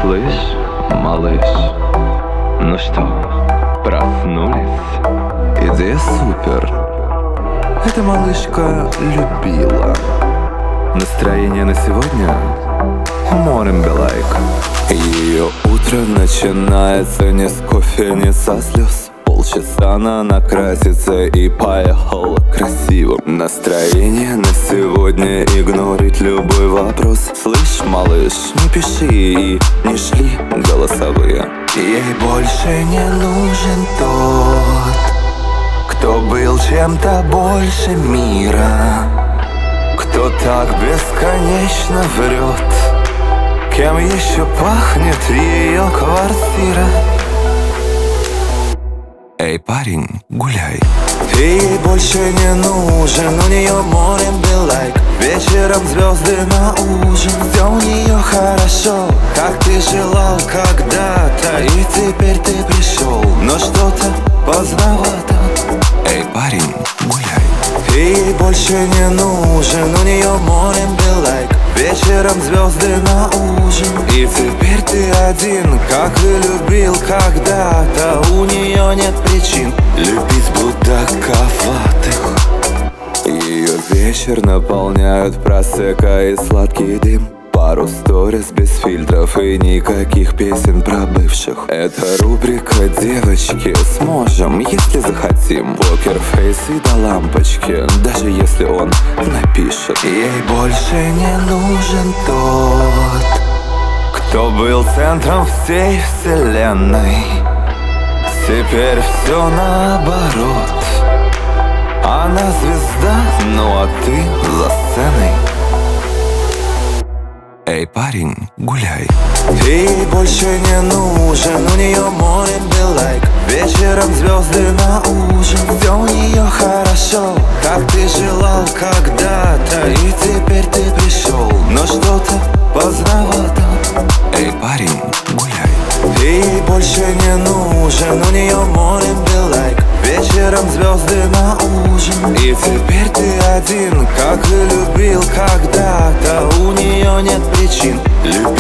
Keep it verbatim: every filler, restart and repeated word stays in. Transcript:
Слышь, малыш, ну что, проснулись? Идея супер. Эта малышка любила. Настроение на сегодня морем белайк. Ее утро начинается не с кофе, не со слез. Полчаса она накрасится и поехала красиво. Настроение на сегодня игнорить любой вопрос. Слышь, малыш, не пиши и не шли голосовые. Ей больше не нужен тот, кто был чем-то больше мира, кто так бесконечно врет, кем еще пахнет ее квартира. Эй, парень, гуляй. Ей больше не нужен, у нее морем белайк. Вечером звезды на ужин, все у нее хорошо, как ты желал когда-то, и теперь ты пришел, но что-то поздновато. Эй, парень, гуляй. Ей больше не нужен, у нее морем белайк. Вечером звезды на ужин, и теперь ты один, как и любил когда-то. У нее нет причин любить будаковатых. Ее вечер наполняют просека и сладкий дым. Пару сториз без фильтров и никаких песен про бывших. Это рубрика «Девочки, сможем, если захотим». Покерфейс и до лампочки, даже если он напишет. Ей больше не нужен тот, кто был центром всей вселенной. Теперь все наоборот. Она звезда, ну а ты за сценой. Эй, парень, гуляй. Ей больше не нужен, у нее морем белайк. Вечером звезды на ужин, все у нее хорошо, как ты желал когда-то, и теперь ты пришел, но что-то поздновато. Эй, парень, гуляй. Ей больше не нужен, у нее морем белайк. Вечером звезды на ужин, и теперь ты один, как и любил когда-то. У нее нет причин любить